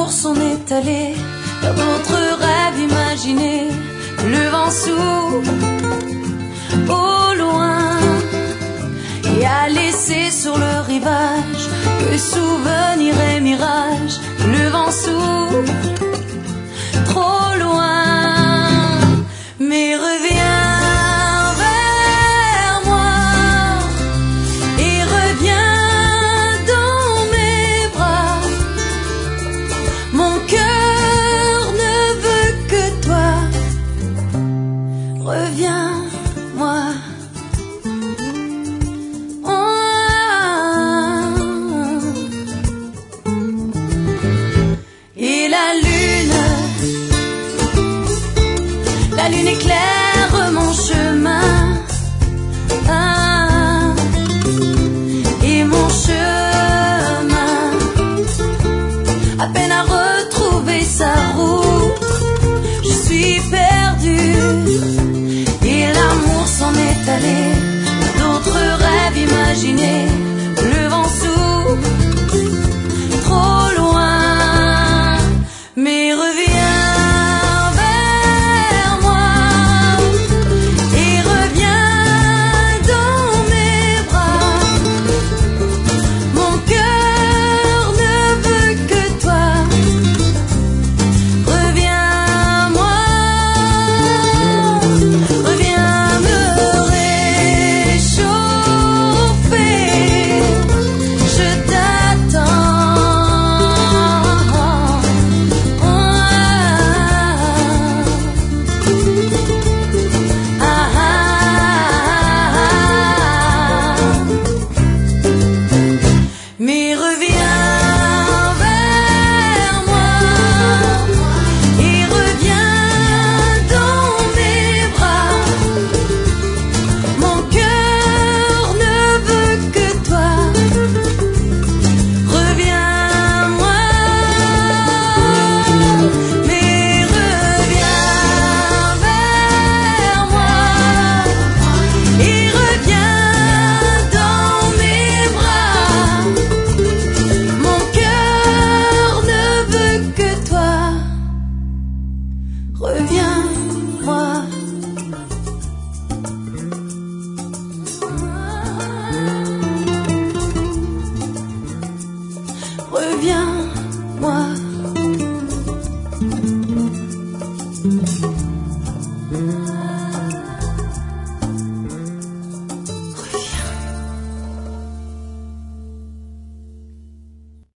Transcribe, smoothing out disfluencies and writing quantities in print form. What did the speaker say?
l'amour s'en est allé vers d'autres rêves imaginés. Le vent souffle au loin et a laissé sur le rivage que souvenirs et mirages. Le vent souffle trop loin, mais reviens vers moi et reviens dans mes bras. Mon cœur ne veut que toi. Reviens-moi. Et la lune éclaire mon chemin, et mon chemin à peine à retrouver sa route. Je suis perdue et l'amour s'en est allé, d'autres rêves imaginés. Le vent souffle trop loin, mais reviens vers moi et reviens dans mes bras. Mon cœur ne veut que toi. Reviens-moi, reviens me réchauffer. Je t'attends. Mais reviens vers moi et reviens dans mes bras. Mon cœur ne veut que toi. Reviens-moi, mais reviens vers moi et reviens dans mes bras. Mon cœur ne veut que toi. Reviens-moi. Reviens-moi.